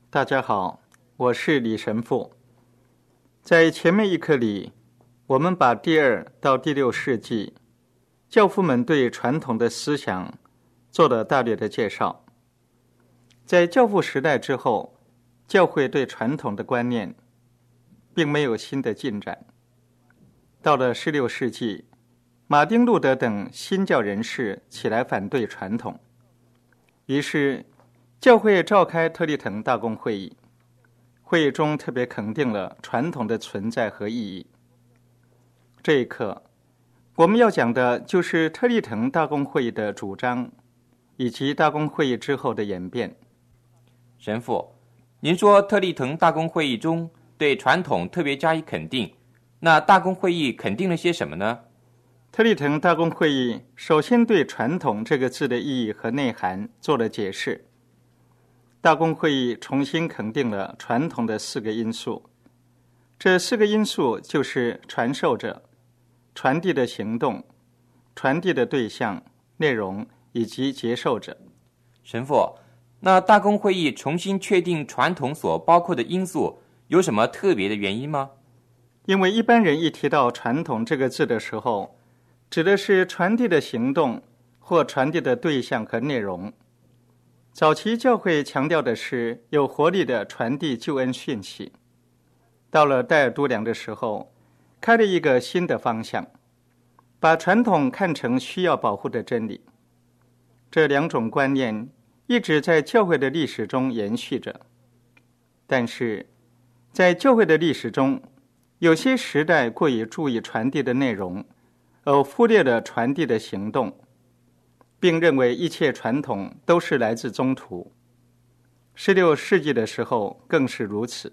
大家好，我是李神父。在前面一课里，我们把第2到第6世纪教父们对传统的思想做了大略的介绍。在教父时代之后，教会对传统的观念并没有新的进展。到了16世纪，马丁·路德等新教人士起来反对传统，于是教会召开特立腾大公会议，会议中特别肯定了传统的存在和意义。这一课，我们要讲的就是特立腾大公会议的主张，以及大公会议之后的演变。 神父，您说特立腾大公会议中对传统特别加以肯定，那大公会议肯定了些什么呢？ 特立腾大公会议首先对传统这个字的意义和内涵做了解释。大公会议重新肯定了传统的4个因素，这4个因素就是传授者、传递的行动、传递的对象、内容以及接受者。 神父，那大公会议重新确定传统所包括的因素有什么特别的原因吗？ 因为一般人一提到传统这个字的时候，指的是传递的行动或传递的对象和内容。早期教会强调的是有活力的传递救恩讯息，到了戴尔都良的时候，开了一个新的方向，把传统看成需要保护的真理。这2种观念一直在教会的历史中延续着，但是在教会的历史中，有些时代过于注意传递的内容，而忽略了传递的行动，并认为一切传统都是来自宗徒。16世纪的时候更是如此。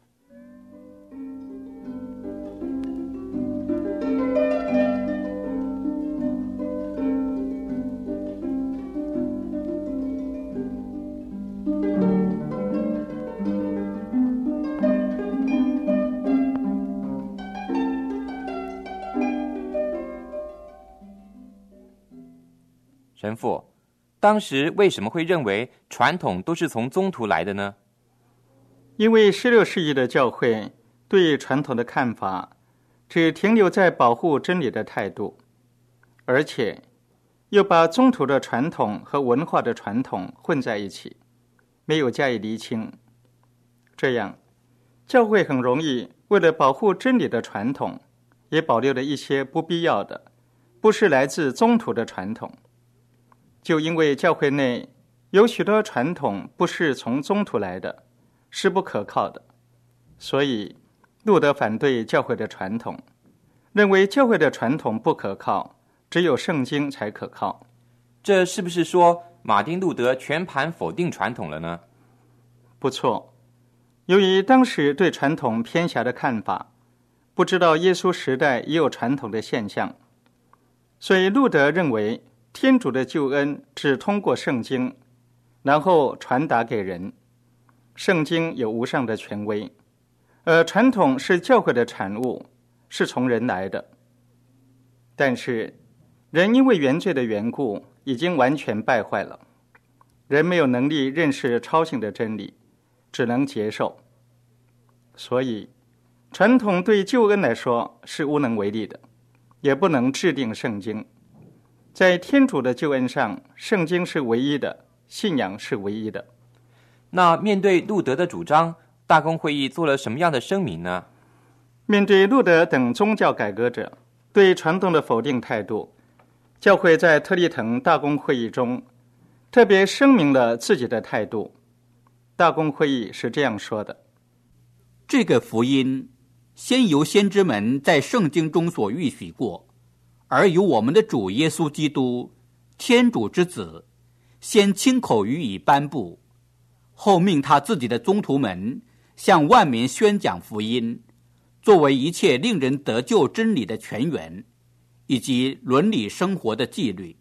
神父，当时为什么会认为传统都是从宗徒来的呢？ 因为16世纪的教会对传统的看法只停留在保护真理的态度，而且又把宗徒的传统和文化的传统混在一起，没有加以厘清。这样，教会很容易为了保护真理的传统，也保留了一些不必要的、不是来自宗徒的传统。就因为教会内有许多传统不是从宗徒来的，是不可靠的，所以路德反对教会的传统，认为教会的传统不可靠，只有圣经才可靠。 这是不是说马丁·路德全盘否定传统了呢？ 不错，由于当时对传统偏狭的看法，不知道耶稣时代也有传统的现象，所以路德认为天主的救恩只通过圣经，然后传达给人。圣经有无上的权威，而传统是教会的产物，是从人来的。但是人因为原罪的缘故，已经完全败坏了。人没有能力认识超性的真理，只能接受。所以传统对救恩来说是无能为力的，也不能制定圣经。在天主的救恩上，圣经是唯一的，信仰是唯一的。 那面对路德的主张，大公会议做了什么样的声明呢？ 面对路德等宗教改革者对传统的否定态度，教会在特立腾大公会议中特别声明了自己的态度。大公会议是这样说的： 这个福音先由先知们在圣经中所预许过，而由我们的主耶稣基督，天主之子，先亲口予以颁布，后命他自己的宗徒们向万民宣讲福音，作为一切令人得救真理的泉源，以及伦理生活的纪律。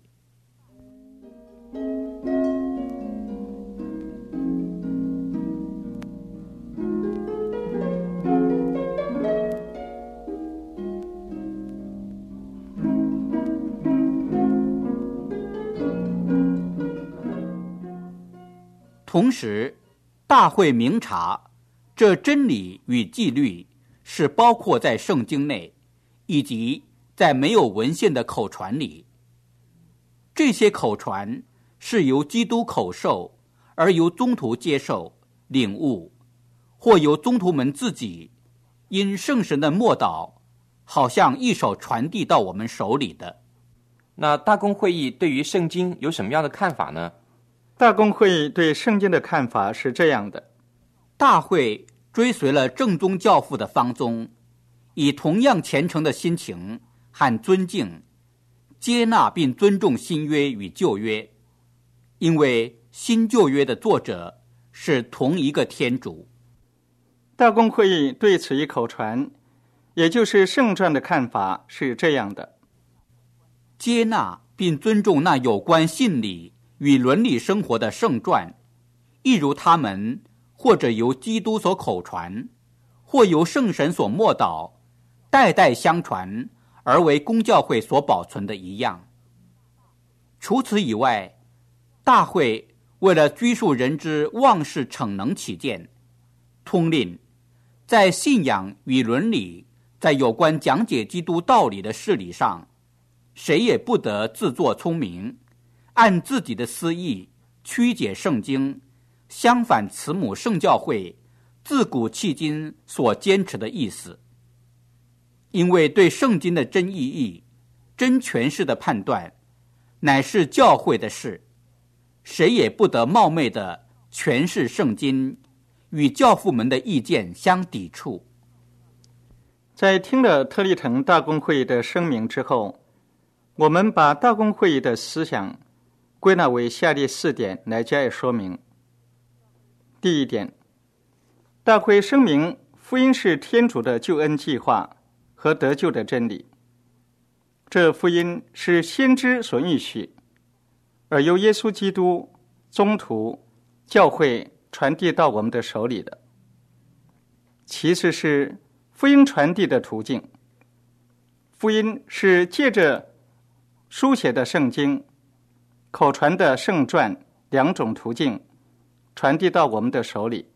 同时， 大会明察这真理与纪律是包括在圣经内，以及在没有文献的口传里。这些口传是由基督口授，而由宗徒接受领悟，或由宗徒们自己因圣神的默祷好像一手传递到我们手里的。 那大公会议对于圣经有什么样的看法呢？ 大公会议对圣经的看法是这样的： 大会追随了正宗教父的方宗，以同样虔诚的心情和尊敬接纳并尊重新约与旧约，因为新旧约的作者是同一个天主。 大公会议对此一口传，也就是圣传的看法是这样的： 接纳并尊重那有关信理与伦理生活的圣传，一如他们或者由基督所口传，或由圣神所默祷，代代相传，而为公教会所保存的一样。除此以外，大会为了拘束人之妄事逞能起见，通令在信仰与伦理，在有关讲解基督道理的事理上，谁也不得自作聪明，按自己的私意曲解圣经，相反慈母圣教会自古迄今所坚持的意思。因为对圣经的真意义、真诠释的判断，乃是教会的事，谁也不得冒昧地诠释圣经，与教父们的意见相抵触。 在听了特立腾大公会议的声明之后，我们把大公会议的思想归纳为下列4点来加以说明。第1点，大会声明福音是天主的救恩计划和得救的真理，这福音是先知所预许，而由耶稣基督、宗徒、教会传递到我们的手里的。其次是福音传递的途径，福音是借着书写的圣经、口传的圣传2种途径传递到我们的手里。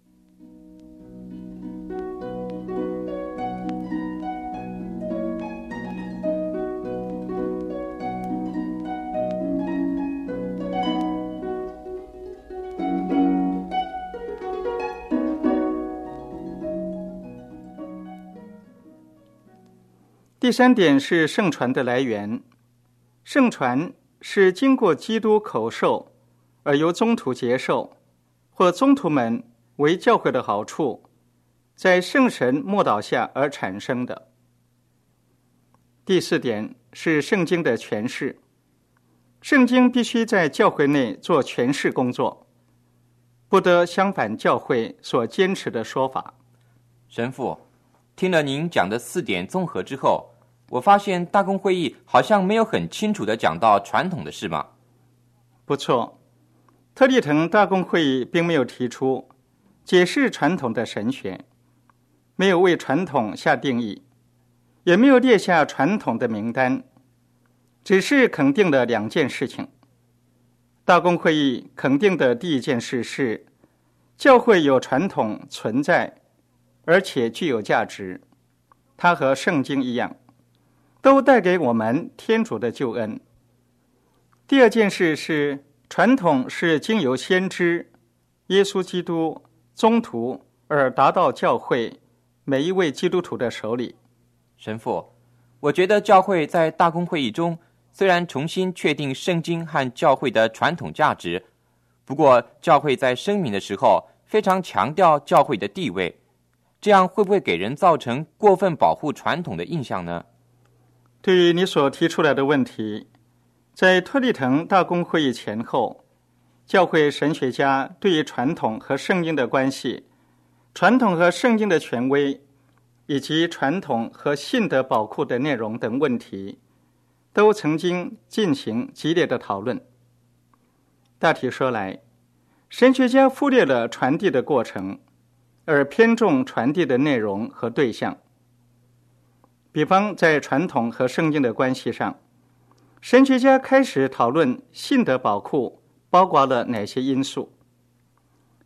第3点是圣传的来源。圣传是经过基督口授，而由宗徒接受，或宗徒们为教会的好处，在圣神默祷下而产生的。第4点是圣经的诠释。圣经必须在教会内做诠释工作，不得相反教会所坚持的说法。 神父，听了您讲的4点综合之后，我发现大公会议好像没有很清楚地讲到传统的事嘛。 不错，特立腾大公会议并没有提出解释传统的神学，没有为传统下定义，也没有列下传统的名单，只是肯定了2件事情。大公会议肯定的第1件事是，教会有传统存在，而且具有价值，它和圣经一样，都带给我们天主的救恩。第2件事是，传统是经由先知、耶稣基督、宗徒而达到教会每一位基督徒的手里。 神父，我觉得教会在大公会议中虽然重新确定圣经和教会的传统价值，不过教会在声明的时候非常强调教会的地位，这样会不会给人造成过分保护传统的印象呢？ 对于你所提出来的问题，在特立腾大公会议前后，教会神学家对于传统和圣经的关系、传统和圣经的权威，以及传统和信德宝库的内容等问题，都曾经进行激烈的讨论。大体说来，神学家忽略了传递的过程，而偏重传递的内容和对象。比方在传统和圣经的关系上，神学家开始讨论信德宝库包括了哪些因素。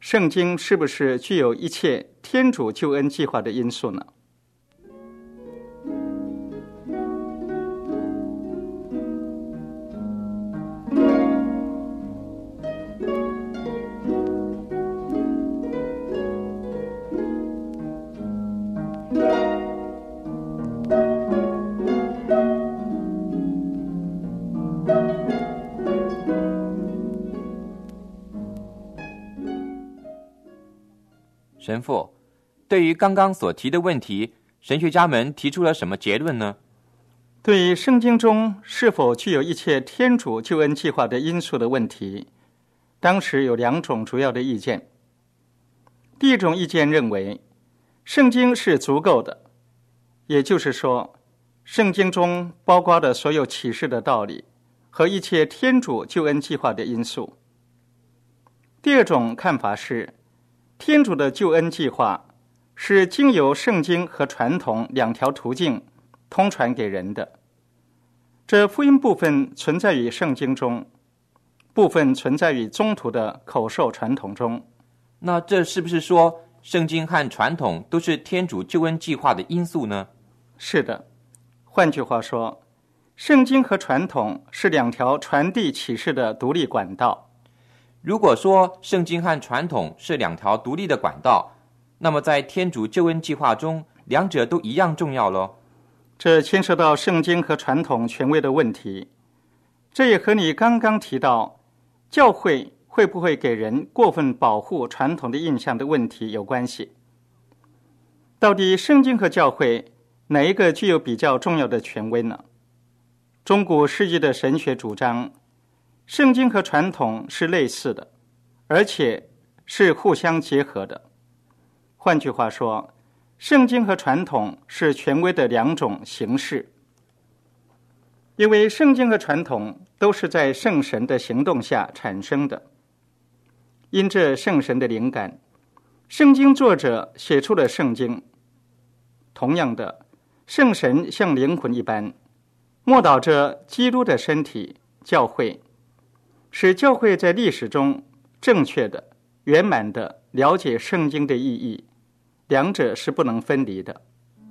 圣经是不是具有一切天主救恩计划的因素呢？ 神父，对于刚刚所提的问题，神学家们提出了什么结论呢？ 对于圣经中是否具有一切天主救恩计划的因素的问题，当时有2种主要的意见。第一种意见认为，圣经是足够的，也就是说，圣经中包括了所有启示的道理和一切天主救恩计划的因素。第二种看法是，天主的救恩计划是经由圣经和传统2条途径通传给人的。这福音部分存在于圣经中，部分存在于宗徒的口授传统中。 那这是不是说圣经和传统都是天主救恩计划的因素呢？ 是的，换句话说，圣经和传统是2条传递启示的独立管道。 如果说圣经和传统是2条独立的管道，那么在天主救恩计划中，2者都一样重要咯。 这牵涉到圣经和传统权威的问题，这也和你刚刚提到教会会不会给人过分保护传统的印象的问题有关系。到底圣经和教会哪一个具有比较重要的权威呢？中古世纪的神学主张，圣经和传统是类似的，而且是互相结合的。换句话说，圣经和传统是权威的2种形式。因为圣经和传统都是在圣神的行动下产生的，因这圣神的灵感，圣经作者写出了圣经。同样的，圣神像灵魂一般，默导着基督的身体教会，使教会在历史中正确的、圆满的了解圣经的意义，2者是不能分离的。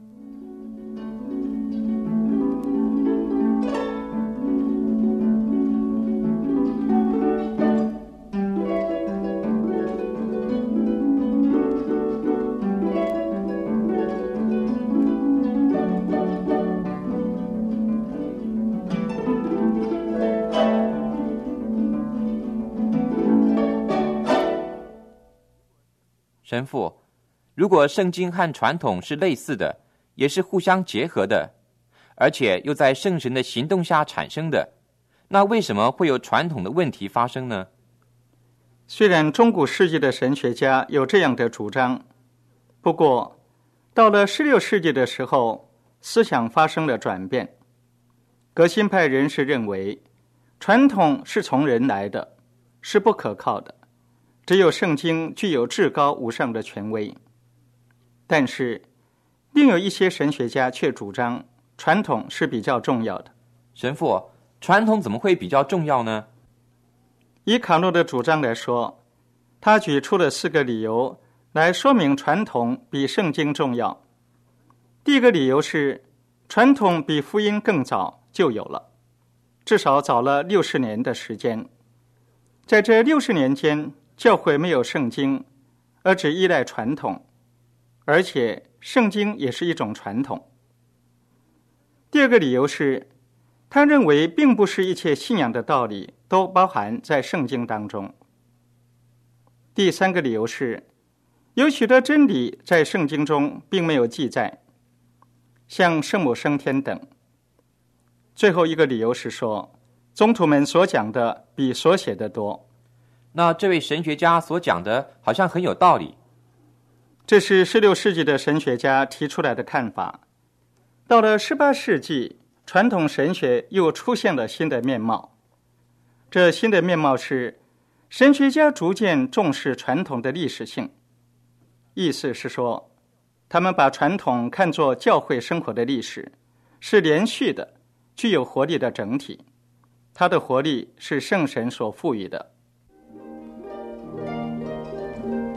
神父，如果圣经和传统是类似的，也是互相结合的，而且又在圣神的行动下产生的，那为什么会有传统的问题发生呢？ 虽然中古世纪的神学家有这样的主张，不过到了16世纪的时候，思想发生了转变。革新派人士认为，传统是从人来的，是不可靠的，只有圣经具有至高无上的权威。但是另有一些神学家却主张传统是比较重要的。 神父，传统怎么会比较重要呢？ 以卡诺的主张来说，他举出了4个理由来说明传统比圣经重要。第一个理由是，传统比福音更早就有了，至少早了60年的时间。在这60年间，教会没有圣经，而只依赖传统，而且圣经也是一种传统。第二个理由是，他认为并不是一切信仰的道理都包含在圣经当中。第三个理由是，有许多真理在圣经中并没有记载，像圣母升天等。最后一个理由是说，宗徒们所讲的比所写的多。 那这位神学家所讲的好像很有道理。 这是16世纪的神学家提出来的看法。到了18世纪，传统神学又出现了新的面貌。这新的面貌是，神学家逐渐重视传统的历史性，意思是说，他们把传统看作教会生活的历史，是连续的、具有活力的整体。它的活力是圣神所赋予的。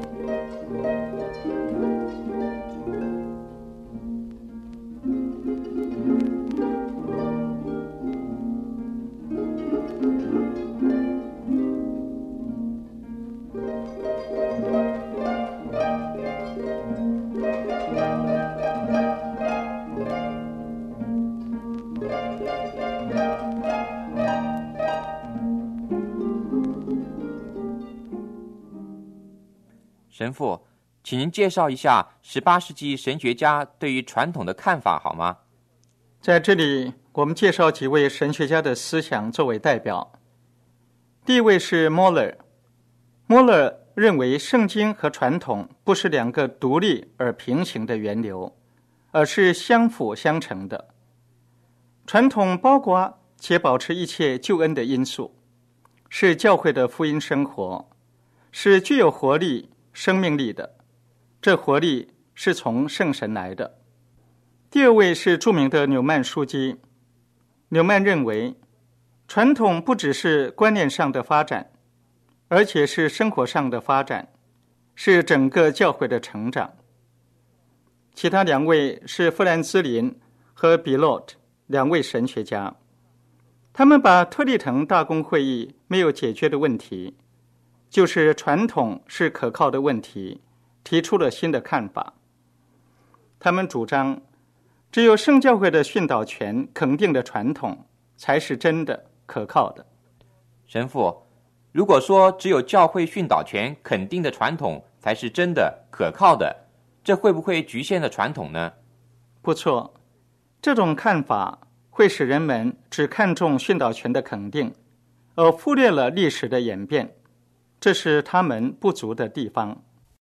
神父，请您介绍一下18世纪神学家对于传统的看法好吗？ 在这里，我们介绍几位神学家的思想作为代表。第一位是莫勒。莫勒认为圣经和传统不是两个独立而平行的源流，而是相辅相成的。传统包括且保持一切救恩的因素，是教会的福音生活，是具有活力、生命力的。这活力是从圣神来的。第二位是著名的纽曼枢机。纽曼认为，传统不只是观念上的发展，而且是生活上的发展，是整个教会的成长。其他两位是富兰兹林和比洛特两位神学家，他们把特利滕大公会议没有解决的问题，就是传统是可靠的问题，提出了新的看法。他们主张，只有圣教会的训导权肯定的传统才是真的可靠的。 神父，如果说只有教会训导权肯定的传统才是真的可靠的，这会不会局限了传统呢？ 不错，这种看法会使人们只看重训导权的肯定，而忽略了历史的演变，这是他们不足的地方。